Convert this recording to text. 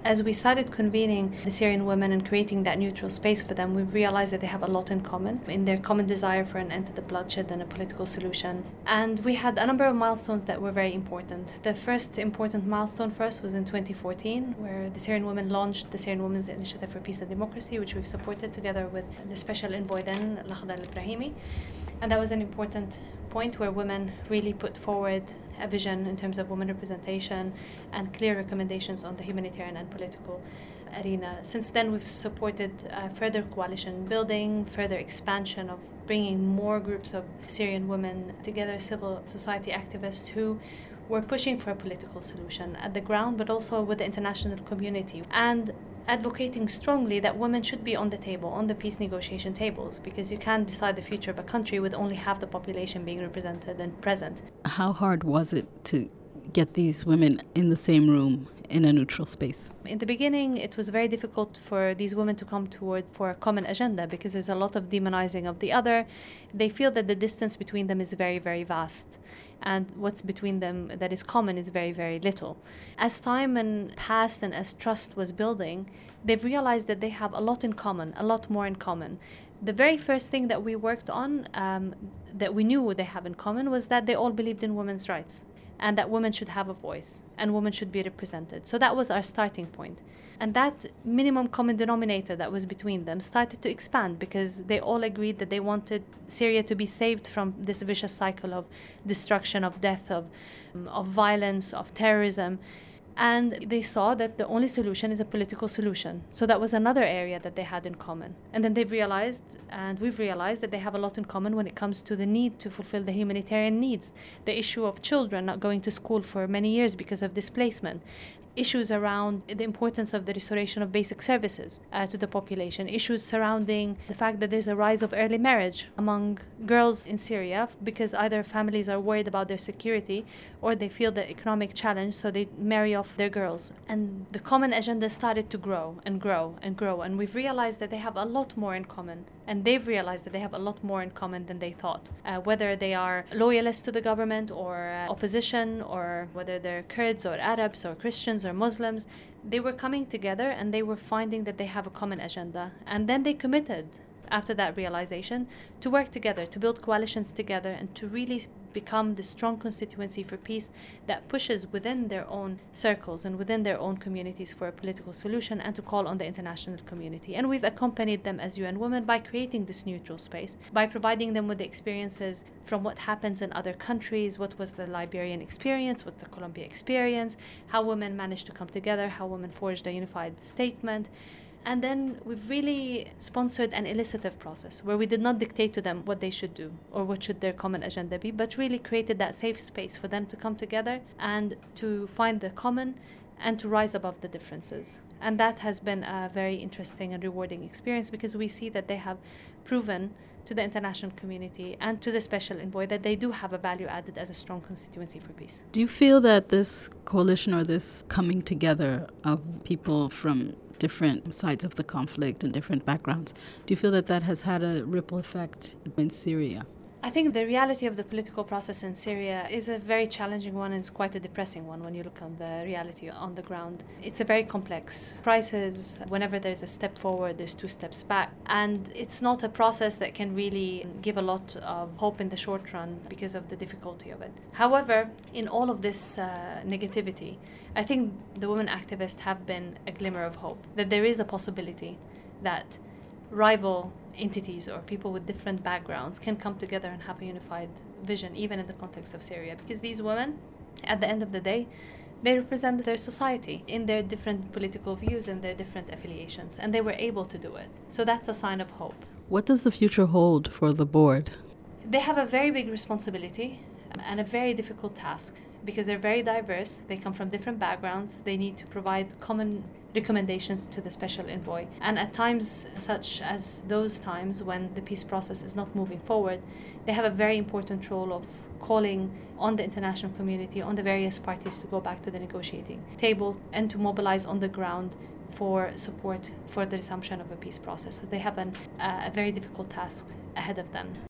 As we started convening the Syrian women and creating that neutral space for them, we've realized that they have a lot in common in their common desire for an end to the bloodshed and a political solution. And we had a number of milestones that were very important. The first important milestone for us was in 2014, where the Syrian women launched the Syrian Women's Initiative for Peace and Democracy, which we've supported together with the special envoy then, Lakhdar al-Brahimi. And that was an important point where women really put forward a vision in terms of women representation and clear recommendations on the humanitarian and political arena. Since then, we've supported further coalition building, further expansion of bringing more groups of Syrian women together, civil society activists who were pushing for a political solution at the ground, but also with the international community, and advocating strongly that women should be on the table, on the peace negotiation tables, because you can't decide the future of a country with only half the population being represented and present. How hard was it to get these women in the same room in a neutral space? In the beginning, it was very difficult for these women to come toward for a common agenda because there's a lot of demonizing of the other. They feel that the distance between them is very, very vast. And what's between them that is common is very, very little. As time passed and as trust was building, they've realized that they have a lot in common, a lot more in common. The very first thing that we worked on, that we knew they have in common, was that they all believed in women's rights and that women should have a voice and women should be represented. So that was our starting point. And that minimum common denominator that was between them started to expand because they all agreed that they wanted Syria to be saved from this vicious cycle of destruction, of death, of violence, of terrorism. And they saw that the only solution is a political solution. So that was another area that they had in common. And then they've realized, and we've realized, that they have a lot in common when it comes to the need to fulfill the humanitarian needs. The issue of children not going to school for many years because of displacement. Issues around the importance of the restoration of basic services to the population. Issues surrounding the fact that there's a rise of early marriage among girls in Syria because either families are worried about their security or they feel the economic challenge, so they marry off their girls. And the common agenda started to grow and grow and grow. And we've realized that they have a lot more in common. And they've realized that they have a lot more in common than they thought. Whether they are loyalists to the government or opposition, or whether they're Kurds or Arabs or Christians or Muslims, they were coming together and they were finding that they have a common agenda. And then they committed, after that realization, to work together, to build coalitions together, and to really become the strong constituency for peace that pushes within their own circles and within their own communities for a political solution, and to call on the international community. And we've accompanied them as UN Women by creating this neutral space, by providing them with the experiences from what happens in other countries, what was the Liberian experience, what's the Colombia experience, how women managed to come together, how women forged a unified statement. And then we've really sponsored an elicitive process where we did not dictate to them what they should do or what should their common agenda be, but really created that safe space for them to come together and to find the common and to rise above the differences. And that has been a very interesting and rewarding experience because we see that they have proven to the international community and to the special envoy that they do have a value added as a strong constituency for peace. Do you feel that this coalition or this coming together of people from different sides of the conflict and different backgrounds, do you feel that that has had a ripple effect in Syria? I think the reality of the political process in Syria is a very challenging one and it's quite a depressing one when you look on the reality on the ground. It's a very complex crisis. Whenever there's a step forward, there's two steps back. And it's not a process that can really give a lot of hope in the short run because of the difficulty of it. However, in all of this negativity, I think the women activists have been a glimmer of hope, that there is a possibility that rival entities or people with different backgrounds can come together and have a unified vision, even in the context of Syria. Because these women, at the end of the day, they represent their society in their different political views and their different affiliations, and they were able to do it. So that's a sign of hope. What does the future hold for the board? They have a very big responsibility and a very difficult task because they're very diverse. They come from different backgrounds. They need to provide common recommendations to the special envoy. And at times such as those times when the peace process is not moving forward, they have a very important role of calling on the international community, on the various parties to go back to the negotiating table and to mobilize on the ground for support for the resumption of a peace process. So they have a very difficult task ahead of them.